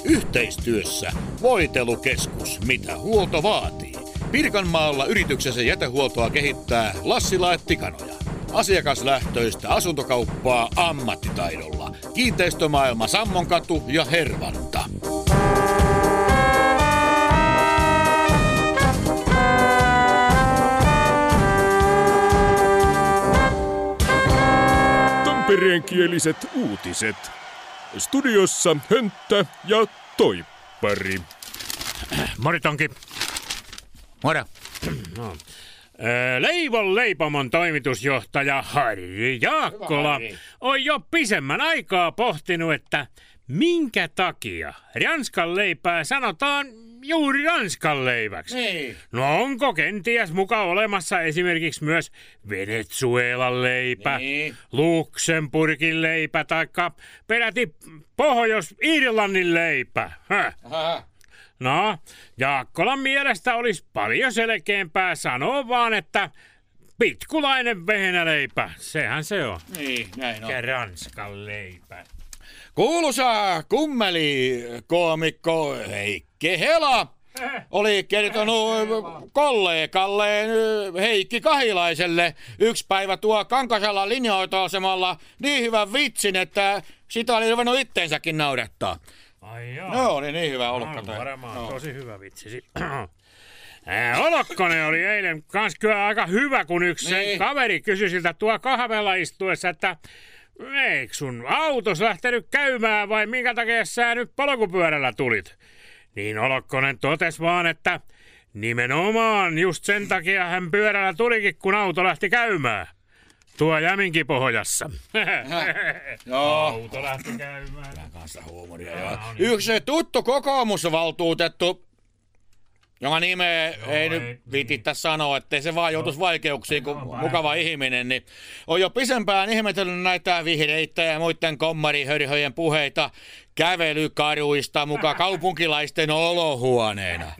Yhteistyössä Voitelukeskus, mitä huolto vaatii. Pirkanmaalla yrityksensä jätehuoltoa kehittää Lassila & Tikanoja. Asiakaslähtöistä asuntokauppaa ammattitaidolla. Kiinteistömaailma Sammonkatu ja Hervanta. Tampereenkieliset uutiset. Studiossa Hönttä ja Toippari. Moritonki. Moro. No. Leivon leipomon toimitusjohtaja Harri Jaakkola on jo pisemmän aikaa pohtinut, että minkä takia ranskan leipää sanotaan juuri ranskan leiväksi. Niin. No onko kenties muka olemassa esimerkiksi myös Venezuelan leipä, Niin. Luxemburgin leipä taikka peräti Pohjois-Irlannin leipä? Aha. No, Jaakkolan mielestä olisi paljon selkeämpää sanoa vaan, että pitkulainen vehnäleipä. Sehän se on. Niin, näin on. Ja ranskan leipä. Kuuluisa kummelikoomikko Heikki Hela oli kertonut kollegalle Heikki Kahilaiselle yksi päivä tuo Kankasella linja-autoasemalla niin hyvän vitsin, että sitä oli ruvennut itteensäkin naurattaa. Ai joo. No, oli niin hyvä ollutko toi. Varmaan tosi hyvä vitsi. Olokkonen oli eilen kans kyllä aika hyvä, kun yksi sen Niin. kaveri kysyi siltä tuo kahvella istuessa, että eikö sun autos lähtenyt käymään vai minkä takia sä nyt polkupyörällä tulit? Niin Olokkonen totesi vaan, että nimenomaan just sen takia hän pyörällä tulikin, kun auto lähti käymään. Tuo Jäminkipohjassa. Joo. Auto lähti käymään. Kanssa huumoria, joo. Yksi tuttu kokoomusvaltuutettu, jonka nimeä ei nyt viititä sanoa, ettei se vaan joutuisi vaikeuksiin, kun mukava ihminen, niin on jo pisempään ihmetellyt näitä vihreitä ja muiden kommarihörhöjen puheita kävelykaruista muka kaupunkilaisten olohuoneena.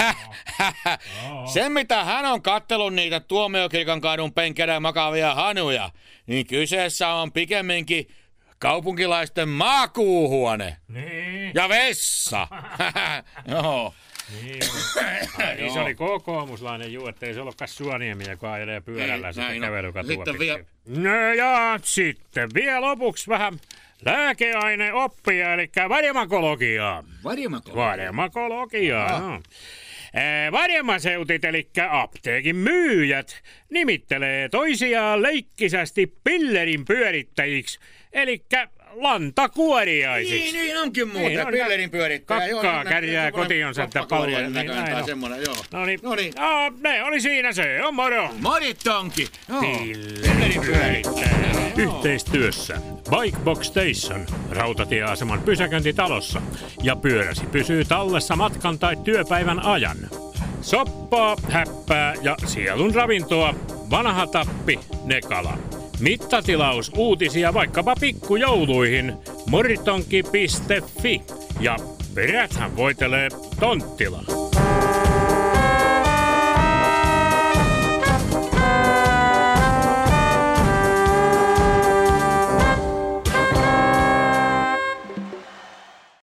Sen mitä hän on kattellut niitä Tuomiokirkon kadun penkeillä makavia hanuja, niin kyseessä on pikemminkin kaupunkilaisten makuuhuone. Niin. Ja vessa. Joo. Niin, niin se oli kokoomuslainen juu, ettei se ollutkaan Suoniemi, joka ajelee pyörällä Ei, sitten näin on. kävelykatua Sitten pitkin. No ja sitten vielä lopuksi vähän lääkeaineoppia, eli varjemakologiaa. Varjemakologiaa, no. Varjemaseutit, eli apteekin myyjät, nimittelee toisiaan leikkisästi pillerin pyörittäjiksi, eli lantakuoriaisiksi. Niin onkin muuten, Niin on, pillerin pyörittäjä. kakkaa kärjää kotionsa, että palloja. Niin, tai semmoinen, joo. Noniin. Noniin. Ne oli siinä se, on moro. Moritonki. Joo. Pillerin pyörittäjä. Yhteistyössä Bikebox Station, rautatieaseman pysäköintitalossa, ja pyöräsi pysyy tallessa matkan tai työpäivän ajan. Soppaa, häppää ja sielun ravintoa, vanha tappi, Nekala. Mittatilaus uutisia vaikkapa pikkujouluihin, moritonki.fi, ja peräthän voitelee Tonttila.